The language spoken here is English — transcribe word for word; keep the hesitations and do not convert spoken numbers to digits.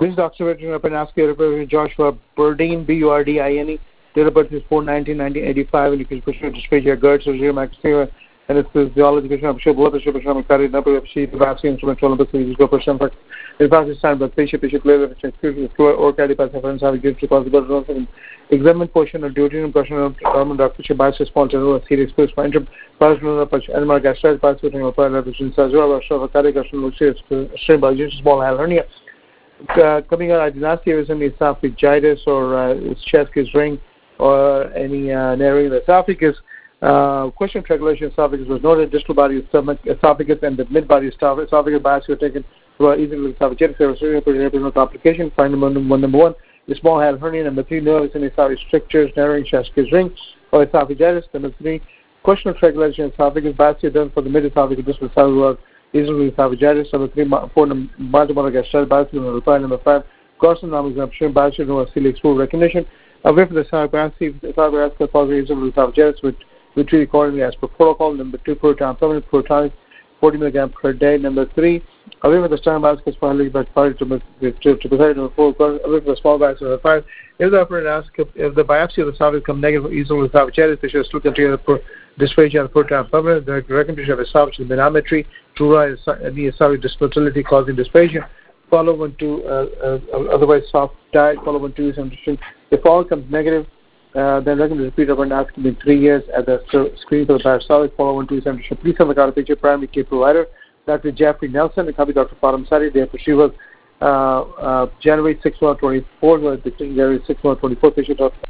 This doctor up and ask you Joshua Burdine, B U R D I N E. Date of birth is four nineteen nineteen eighty-five, and you can push your dysphagia, GERD, surgery, maxilla, and it's physiology, question of blood pressure, question of cardiac number of sheet, vaccine, instrumental, number three, go percent for the process time, but patient, patient, player, or cardiac pathogens have a gift to possible examine portion of duodenum, question of common doctor, bias, small general, serious, first, find personal, animal gastritis, bicycling, or paralysis, as well as a cardiac question, strain by small hernia. Uh, coming out, I did not see if there's any esophagitis or uh, chest is ring or any uh, narrowing of the esophagus. Uh, question of triangulation esophagus was noted. Distal body of stomach, esophagus, and the mid body of esophagus. Esophagus biopsy were taken throughout easily esophagitis. There was no complication. Find number one, number one, the small head hernia. Number three, nervous and esophagus strictures, narrowing chest is ring or esophagitis. Number three, question of triangulation esophagus biopsy done for the mid esophagus distal esophagus. Easily esophagitis. Number three, four, multiple gastritis biopsy. Number five, number five, carcinoma examination biopsy. No celiac spool recognition. Away from the esophagus, esophagus positive easily esophagitis, which we treat accordingly as per protocol. Number two, proton permanent protonic, forty milligrams per day. Number three, away from the stomach biopsy, finally, but party to to preside. Number four, away from the small biopsy. Number five, if the operator asks if the biopsy of the esophagus come negative for easily esophagitis, they should still continue the dysphagia and proton permanent. The recommendation of esophageal manometry to rise the esophageal dysmotility causing dysphagia. Follow one two, uh, uh, otherwise soft diet. Follow one two is understood. If all comes negative, uh, then recommend repeat over and ask in three years at the screen for the parasolic. Follow one two is understood. Please have a card picture primary care provider, Doctor Jeffrey Nelson, and copy Doctor Faram Sari. Day after she was uh, uh, January sixth, twenty twenty-four, January sixth, twenty twenty-four patient.